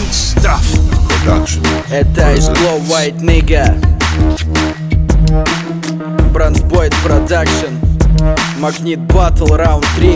Stuff Production. Это из Glow White Nigga, Бронзбойд Продакшн, Магнит Батл Раунд 3.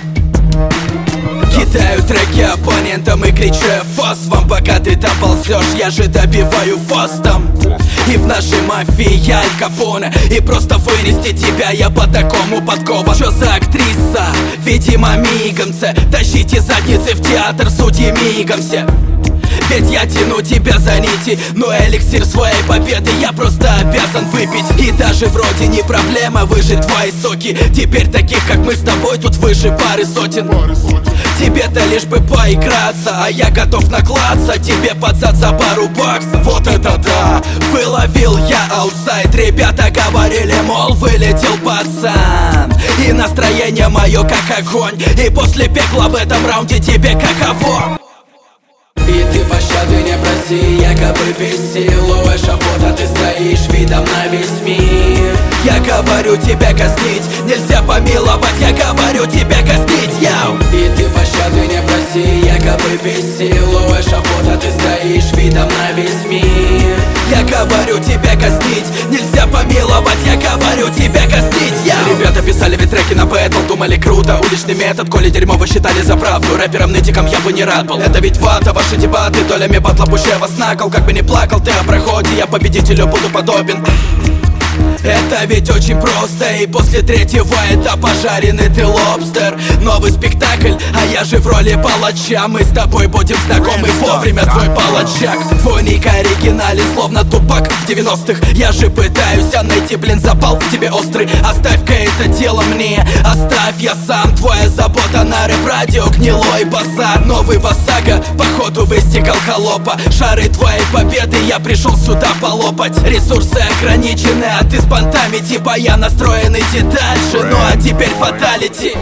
Кидаю треки оппонентам и кричу фос вам, пока ты там ползешь, я же добиваю фостом. И в нашей мафии я Аль Капоне, и просто вынести тебя я по такому подкован. Чё за актриса? Видимо мигомце. Тащите задницы в театр, судьи мигом все. Ведь я тяну тебя за нити, но эликсир своей победы я просто обязан выпить. И даже вроде не проблема выжить твои соки. Теперь таких как мы с тобой тут выше пары сотен. Тебе-то лишь бы поиграться, а я готов наклаться тебе под зад за пару баксов. Вот это да! Выловил я аутсайд. Ребята говорили, мол, вылетел пацан. И настроение мое как огонь. И после пекла в этом раунде тебе каково? И ты пощады не проси, якобы без сил у эшафота ты стоишь видом на весь мир. Я говорю тебя казнить, нельзя помиловать, я говорю тебя казнить, яу. И ты пощады не проси, якобы без сил у эшафота ты стоишь видом на весь мир. Я говорю тебя казнить, нельзя помиловать, я говорю тебя казнить, яу. Ребята писали ведь треки на бэтл, думали круто, уличный метод, коли дерьмо вы считали за правду. Рэпером-нытиком я бы не рад был, это ведь вата, ваши дебаты, долями батла пущай вас на кол. Как бы не плакал ты о проходе, я победителю буду подобен. Это ведь очень просто, и после третьего этапа жареный ты лобстер. Новый спектакль, а я же в роли палача. Мы с тобой будем знакомы вовремя, твой палачак. Твой ник оригинален, словно Тупак в 90-х. Я же пытаюсь найти, блин, запал в тебе острый. Оставь-ка это дело мне, оставь я сам. Твоя забота на рэп-радио, гнилой базар. Новый Васага, походу выстигал холопа. Шары твоей победы, я пришел сюда полопать. Ресурсы ограничены, а ты с понтами, типа я настроен идти дальше. Ну а теперь фаталити.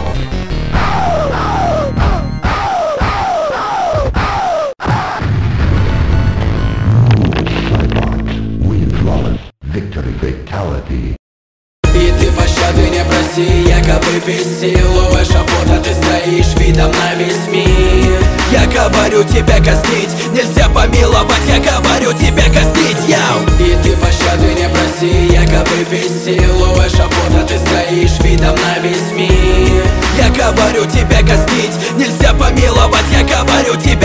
И ты пощады не проси, якобы без сил у эшафота ты стоишь видом на весь мир. Я говорю тебя казнить, нельзя помиловать, я говорю тебя казнить, яу. И ты пощады не проси, якобы без сил у эшафота ты стоишь видом на весь мир. Я говорю тебя казнить, нельзя помиловать, я говорю тебя